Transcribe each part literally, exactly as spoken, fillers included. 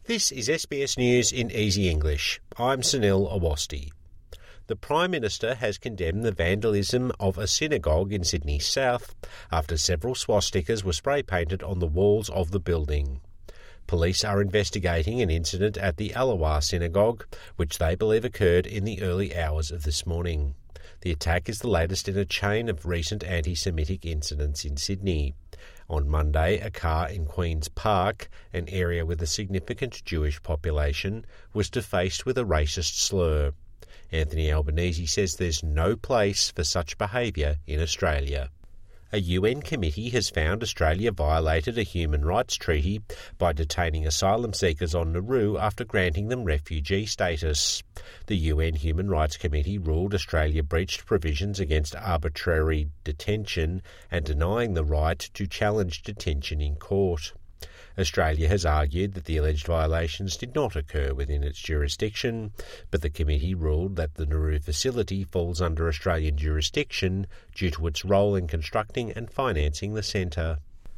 This is S B S News in Easy English. I'm Sunil Awasthi. The Prime Minister has condemned the vandalism of a synagogue in Sydney South after several swastikas were spray-painted on the walls of the building. Police are investigating an incident at the Alawar Synagogue, which they believe occurred in the early hours of this morning. The attack is the latest in a chain of recent anti-Semitic incidents in Sydney. On Monday, a car in Queen's Park, an area with a significant Jewish population, was defaced with a racist slur. Anthony Albanese says there's no place for such behaviour in Australia. A U N committee has found Australia violated a human rights treaty by detaining asylum seekers on Nauru after granting them refugee status. The U N Human Rights Committee ruled Australia breached provisions against arbitrary detention and denying the right to challenge detention in court. Australia has argued that the alleged violations did not occur within its jurisdiction, but the committee ruled that the Nauru facility falls under Australian jurisdiction due to its role in constructing and financing the centre.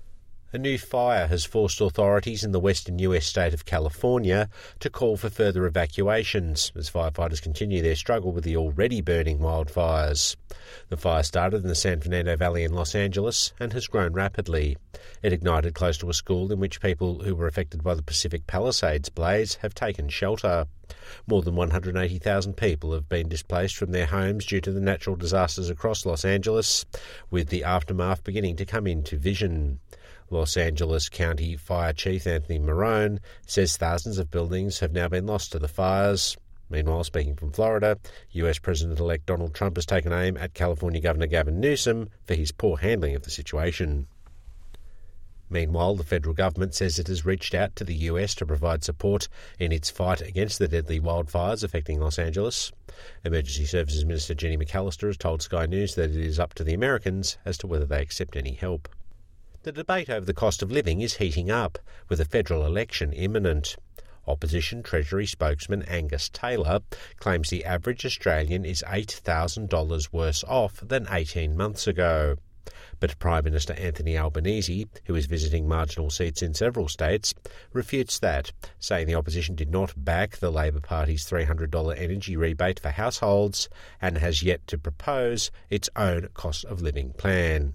A new fire has forced authorities in the western U S state of California to call for further evacuations as firefighters continue their struggle with the already burning wildfires. The fire started in the San Fernando Valley in Los Angeles and has grown rapidly. It ignited close to a school in which people who were affected by the Pacific Palisades blaze have taken shelter. More than one hundred eighty thousand people have been displaced from their homes due to the natural disasters across Los Angeles, with the aftermath beginning to come into vision. Los Angeles County Fire Chief Anthony Marone says thousands of buildings have now been lost to the fires. Meanwhile, speaking from Florida, U S President-elect Donald Trump has taken aim at California Governor Gavin Newsom for his poor handling of the situation. Meanwhile, the federal government says it has reached out to the U S to provide support in its fight against the deadly wildfires affecting Los Angeles. Emergency Services Minister Jenny McAllister has told Sky News that it is up to the Americans as to whether they accept any help. The debate over the cost of living is heating up, with a federal election imminent. Opposition Treasury spokesman Angus Taylor claims the average Australian is eight thousand dollars worse off than eighteen months ago. But Prime Minister Anthony Albanese, who is visiting marginal seats in several states, refutes that, saying the opposition did not back the Labor Party's three hundred dollars energy rebate for households and has yet to propose its own cost of living plan.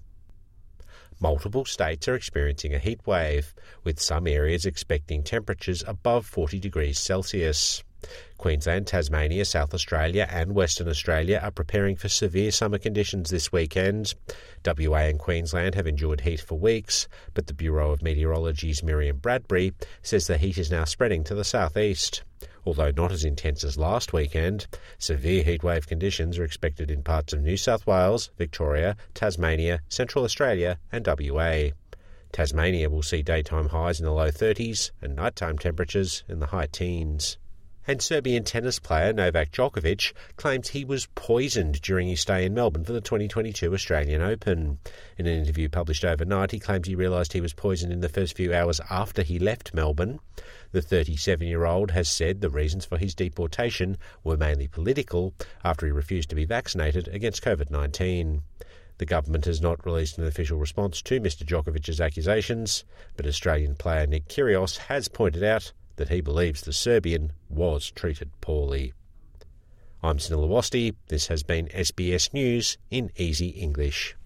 Multiple states are experiencing a heat wave, with some areas expecting temperatures above forty degrees Celsius. Queensland, Tasmania, South Australia and Western Australia are preparing for severe summer conditions this weekend. W A and Queensland have endured heat for weeks, but the Bureau of Meteorology's Miriam Bradbury says the heat is now spreading to the southeast. Although not as intense as last weekend, severe heatwave conditions are expected in parts of New South Wales, Victoria, Tasmania, Central Australia and W A. Tasmania will see daytime highs in the low thirties and nighttime temperatures in the high teens. And Serbian tennis player Novak Djokovic claims he was poisoned during his stay in Melbourne for the twenty twenty-two Australian Open. In an interview published overnight, he claims he realised he was poisoned in the first few hours after he left Melbourne. The thirty-seven-year-old has said the reasons for his deportation were mainly political after he refused to be vaccinated against COVID nineteen. The government has not released an official response to Mister Djokovic's accusations, but Australian player Nick Kyrgios has pointed out that he believes the Serbian was treated poorly. I'm Sunil Awasthi. This has been S B S News in Easy English.